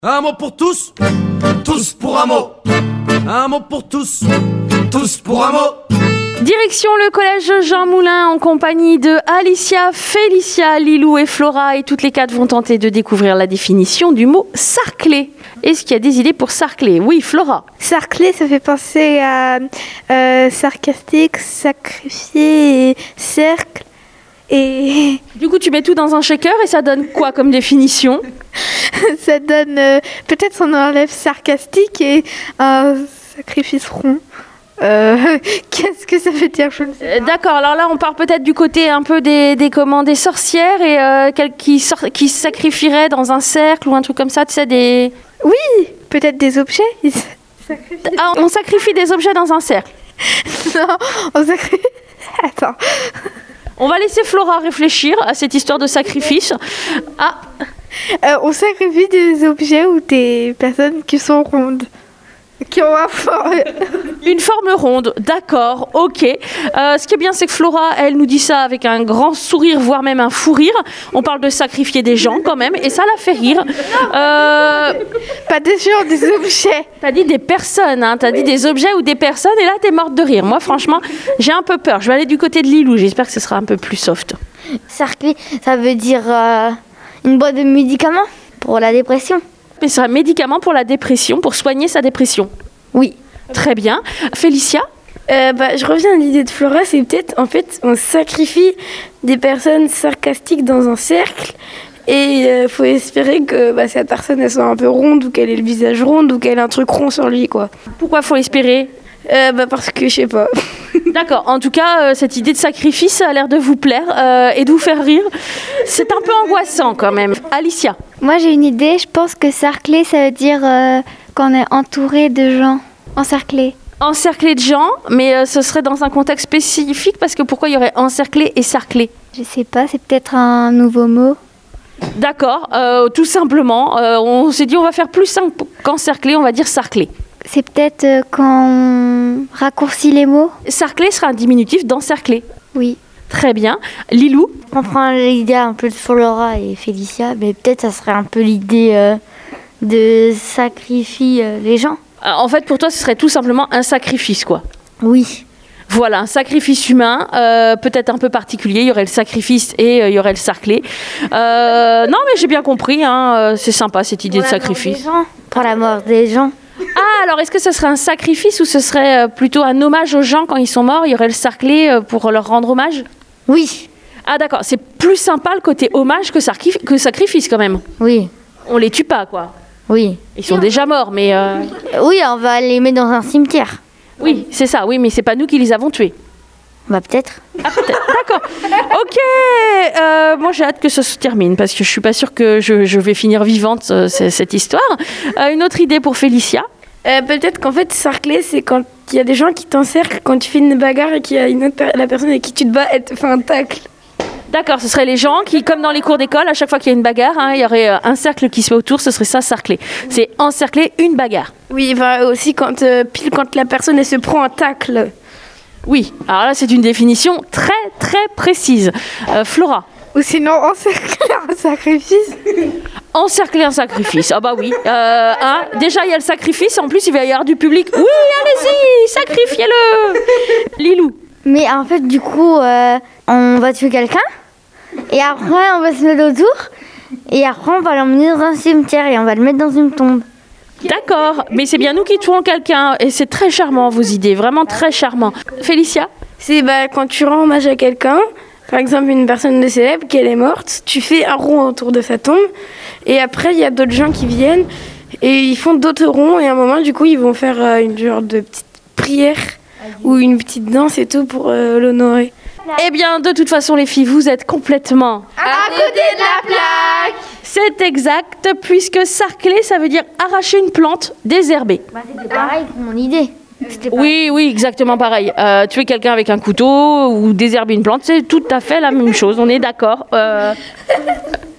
Un mot pour tous, tous pour un mot. Un mot pour tous, tous pour un mot. Direction le collège Jean Moulin en compagnie de Alicia, Félicia, Lilou et Flora. Et toutes les quatre vont tenter de découvrir la définition du mot sarcler. Est-ce qu'il y a des idées pour sarcler? Oui, Flora. Sarcler, ça fait penser à sarcastique, sacrifier, et cercle. Et Du coup, tu mets tout dans un shaker et ça donne quoi comme définition? ça donne... peut-être on enlève sarcastique et un sacrifice rond. Qu'est-ce que ça veut dire? Je ne sais pas. D'accord, alors là on part peut-être du côté un peu des sorcières et qui sacrifieraient dans un cercle ou un truc comme ça, tu sais, des... Oui, peut-être des objets. Ils sacrifient. Ah, on sacrifie des objets dans un cercle. Non, on sacrifie... Attends. On va laisser Flora réfléchir à cette histoire de sacrifice. Ah, On sacrifie des objets ou des personnes qui sont rondes, qui ont un forme. une forme ronde, d'accord, ok. Ce qui est bien, c'est que Flora, elle nous dit ça avec un grand sourire, voire même un fou rire. On parle de sacrifier des gens quand même, et ça la fait rire. Pas des gens, des objets. T'as dit des personnes, hein, t'as dit des objets ou des personnes, et là t'es morte de rire. Moi, franchement, j'ai un peu peur. Je vais aller du côté de Lilou, j'espère que ce sera un peu plus soft. Sarcler, ça veut dire une boîte de médicaments pour la dépression. Mais c'est un médicament pour la dépression, pour soigner sa dépression. Oui. Très bien. Félicia? Je reviens à l'idée de Flora, c'est peut-être, en fait, on sacrifie des personnes sarcastiques dans un cercle et faut espérer que cette personne, elle soit un peu ronde ou qu'elle ait le visage rond ou qu'elle ait un truc rond sur lui, quoi. Pourquoi faut espérer? Parce que, je sais pas. D'accord. En tout cas, cette idée de sacrifice a l'air de vous plaire et de vous faire rire. C'est un peu angoissant quand même. Alicia? Moi j'ai une idée, je pense que sarcler ça veut dire qu'on est entouré de gens, encerclé. Encerclé de gens, mais ce serait dans un contexte spécifique parce que pourquoi il y aurait encerclé et sarclé? Je sais pas, c'est peut-être un nouveau mot. D'accord, tout simplement. On s'est dit on va faire plus simple qu'encerclé, on va dire sarclé. C'est peut-être quand on raccourcit les mots. Sarclé sera un diminutif d'encercler. Oui. Très bien. Lilou? On prend l'idée un peu de Flora et Félicia, mais peut-être ça serait un peu l'idée de sacrifier les gens. En fait, pour toi, ce serait tout simplement un sacrifice, quoi. Oui. Voilà, un sacrifice humain, peut-être un peu particulier. Il y aurait le sacrifice et il y aurait le sarclé. Non, mais j'ai bien compris. Hein, c'est sympa cette idée de sacrifice. Pour la mort des gens. Ah, alors est-ce que ce serait un sacrifice ou ce serait plutôt un hommage aux gens quand ils sont morts? Il y aurait le sarclé pour leur rendre hommage? Oui. Ah d'accord, c'est plus sympa le côté hommage que sacrifice quand même. Oui. On les tue pas, quoi. Oui. Ils sont déjà morts, mais... Oui, on va les mettre dans un cimetière. Oui, c'est ça, oui, mais c'est pas nous qui les avons tués. Bah peut-être. Ah, peut-être, d'accord. Ok, moi j'ai hâte que ça se termine parce que je suis pas sûre que je vais finir vivante cette histoire. Une autre idée pour Félicia? Peut-être qu'en fait, sarcler, c'est quand il y a des gens qui t'encerclent, quand tu fais une bagarre et qu'il y a la personne avec qui tu te bats, elle te fait un tacle. D'accord, ce seraient les gens qui, comme dans les cours d'école, à chaque fois qu'il y a une bagarre, hein, il y aurait un cercle qui se fait autour, ce serait ça, sarcler. C'est encercler une bagarre. Oui, aussi quand la personne, elle se prend un tacle. Oui, alors là, c'est une définition très, très précise. Flora? Ou sinon encercler un sacrifice. Encercler un sacrifice, ah bah oui. Déjà, il y a le sacrifice, en plus, il va y avoir du public. Oui, allez-y, sacrifiez-le. Lilou? Mais en fait, du coup, on va tuer quelqu'un. Et après, on va se mettre autour. Et après, on va l'emmener dans un cimetière et on va le mettre dans une tombe. D'accord, mais c'est bien nous qui tuons quelqu'un. Et c'est très charmant, vos idées, vraiment très charmant. Félicia? C'est quand tu rends hommage à quelqu'un, par exemple une personne de célèbre, qu'elle est morte, tu fais un rond autour de sa tombe. Et après, il y a d'autres gens qui viennent et ils font d'autres ronds. Et à un moment, du coup, ils vont faire une genre de petite prière ou une petite danse et tout pour l'honorer. Eh bien, de toute façon, les filles, vous êtes complètement... À côté de la plaque. C'est exact, puisque sarcler, ça veut dire arracher une plante désherbée. C'était pareil pour mon idée. Oui, exactement pareil. Tuer quelqu'un avec un couteau ou désherber une plante, c'est tout à fait la même chose, on est d'accord.